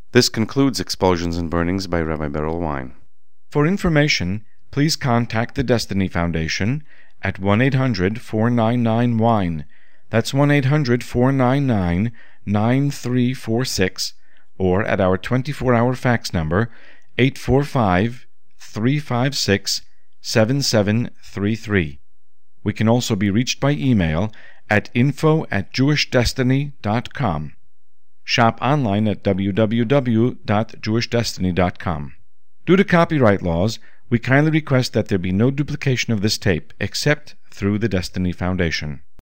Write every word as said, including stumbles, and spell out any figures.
This concludes Explosions and Burnings by Rabbi Beryl Wine. For information, please contact the Destiny Foundation at one eight hundred four nine nine wine. That's one eight hundred four nine nine nine three four six, or at our twenty-four hour fax number eight four five three five six seven seven three three. We can also be reached by email at info at jewish destiny dot com. Shop online at w w w dot jewish destiny dot com. Due to copyright laws, we kindly request that there be no duplication of this tape except through the Destiny Foundation.